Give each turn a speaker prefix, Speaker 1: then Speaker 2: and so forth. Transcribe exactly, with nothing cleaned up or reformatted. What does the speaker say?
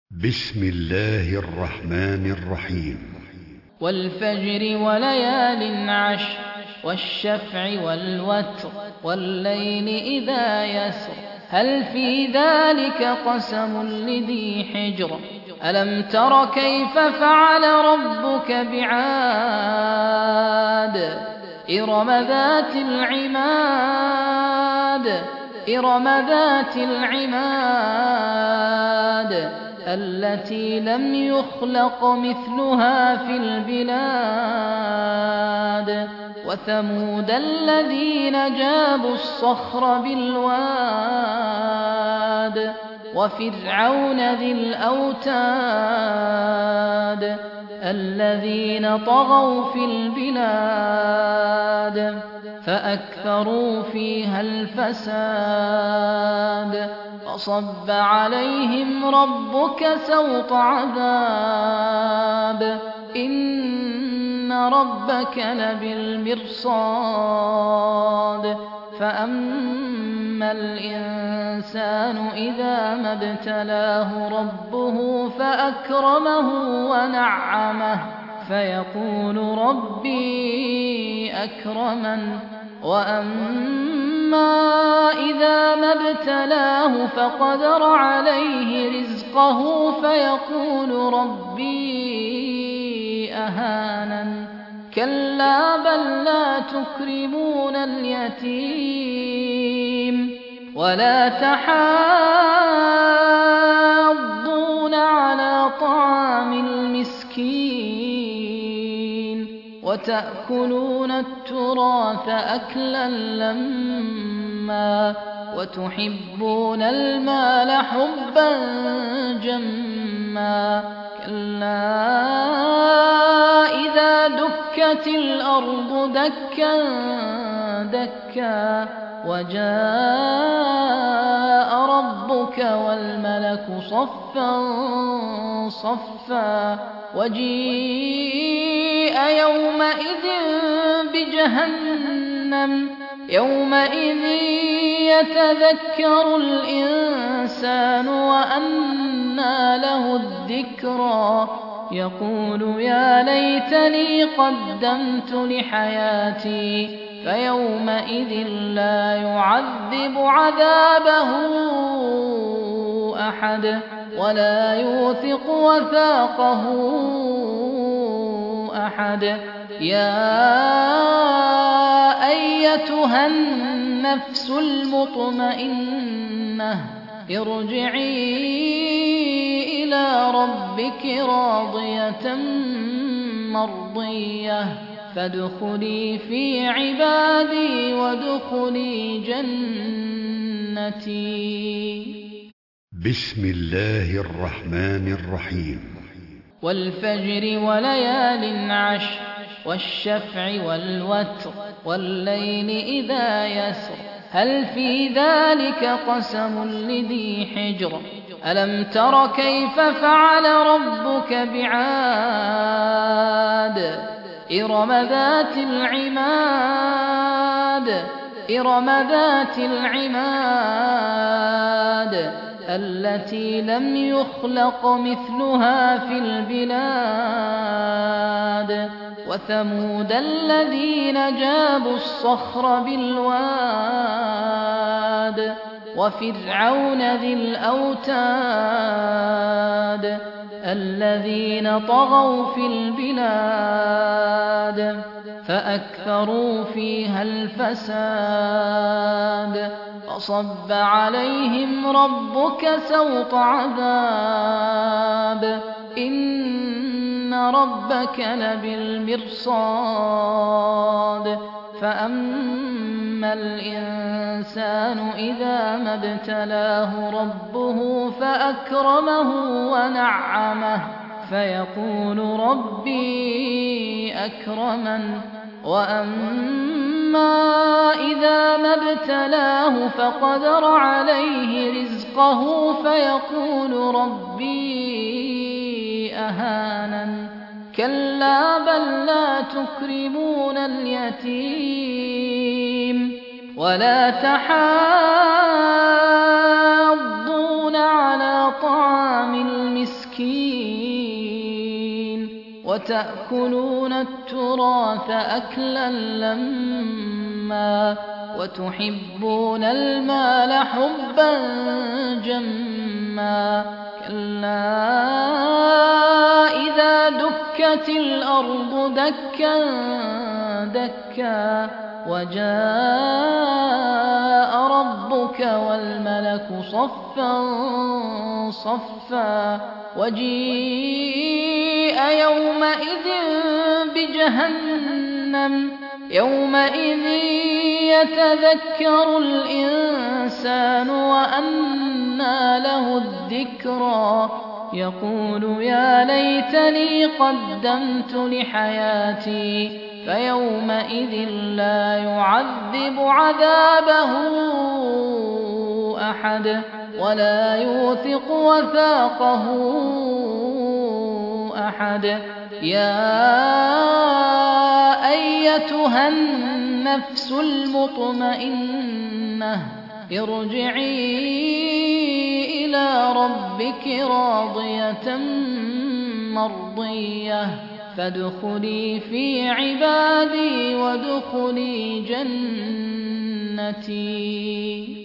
Speaker 1: بسم الله الرحمن الرحيم.
Speaker 2: والفجر وليال عشر والشفع والوتر والليل إذا يسر هل في ذلك قسم لذي حجر ألم تر كيف فعل ربك بعاد إرم ذات العماد إرم ذات العماد التي لم يخلق مثلها في البلاد وثمود الذين جابوا الصخر بالواد وفرعون ذي الأوتاد الذين طغوا في البلاد فأكثروا فيها الفساد فصب عليهم ربك سوط عذاب إن ربك لبالمرصاد فأما الإنسان إذا ما ابتلاه ربه فأكرمه ونعمه فيقول ربي أكرمن وأما إذا ما ابتلاه فقدر عليه رزقه فيقول ربي أهانن كلا بل لا تكرمون اليتيم ولا تحاضون على طعام المسكين وتأكلون التراث أكلا لما وتحبون المال حبا جما كلا إذا دكت الأرض دكا دكا وجاء ربك والملك صفا صفا وجيء يومئذ بجهنم يومئذ يتذكر الإنسان وأنى له الذكرى يقول يا ليتني قدمت لحياتي فيومئذ لا يعذب عذابه أحد ولا يوثق وثاقه أحد يا أيتها النفس المطمئنة ارجعي إلى ربك راضية مرضية فادخلي في عبادي وادخلي جنتي.
Speaker 1: بسم الله الرحمن الرحيم.
Speaker 2: والفجر وليال عشر والشفع والوتر والليل إذا يسر هل في ذلك قسم لذي حجر ألم تر كيف فعل ربك بعاد إرم ذات العماد إرم ذات العماد التي لم يخلق مثلها في البلاد وثمود الذين جابوا الصخر بالواد وفرعون ذي الأوتاد الذين طغوا في البلاد فأكثروا فيها الفساد فصب عليهم ربك سوط عذاب إن ربك لبالمرصاد فأما الإنسان إذا ما ابتلاه ربه فأكرمه ونعمه فيقول ربي أكرمن وأما إذا ما ابتلاه فقدر عليه رزقه فيقول ربي أهانن كلا بل لا تكرمون اليتيم ولا تحاضون على طعام المسكين وتأكلون التراث أكلا لما وتحبون المال حبا جما كلا إذا دكت الأرض دكا دكا وجاء ربك والملك صفا صفا وجيء يومئذ بجهنم يومئذ يتذكر الإنسان وأنى له الذكرى يقول يا ليتني قدمت لحياتي فيومئذ لا يعذب عذابه أحد ولا يوثق وثاقه أحد يا أيتها النفس المطمئنة ارجعي إلى ربك راضية مرضية فادخلي في عبادي وادخلي جنتي.